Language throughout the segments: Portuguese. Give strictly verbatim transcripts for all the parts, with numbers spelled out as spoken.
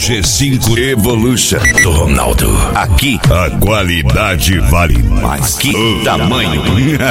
G cinco Evolution do Ronaldo. Aqui a qualidade vale mais que o tamanho.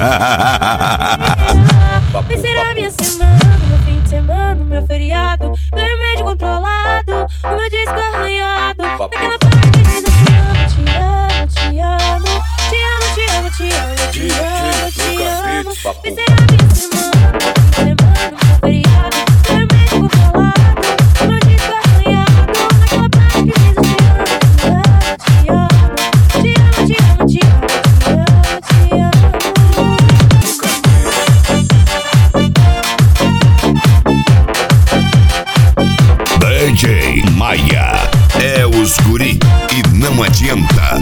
Vai ser a minha semana, meu fim de semana, meu feriado, meu remédio controlado, o meu disco arranhado. Naquela parte que diz eu te amo, te amo, te amo, te amo, te amo, te amo, te amo, te amo. Vai ser a minha semana, meu fim de semana, meu feriado, meu remédio controlado, o meu disco arranhado. Naquela parte que diz eu te amo, te amo, te amo, te amo, te amo, te amo, te amo. D J Maia é os guri e não adianta.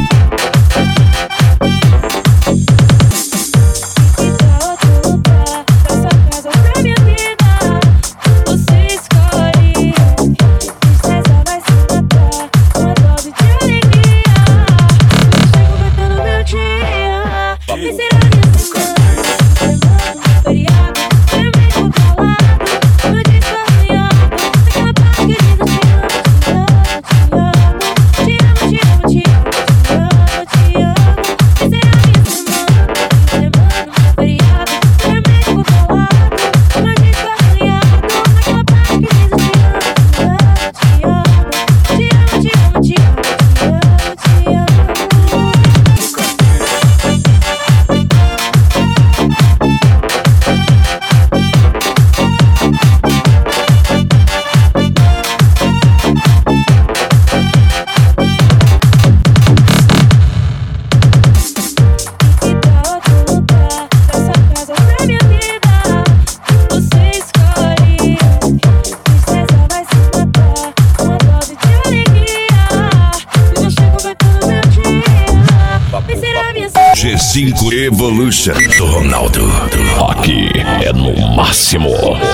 G cinco Evolution do Ronaldo. Aqui é no máximo.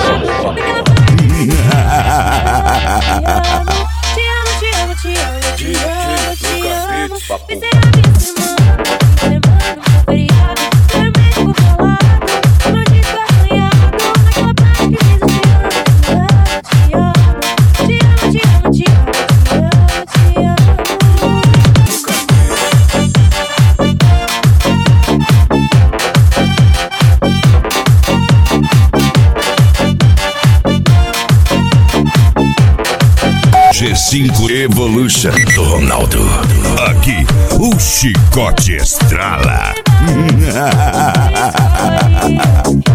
G cinco Evolution do Ronaldo. Aqui o chicote estrala.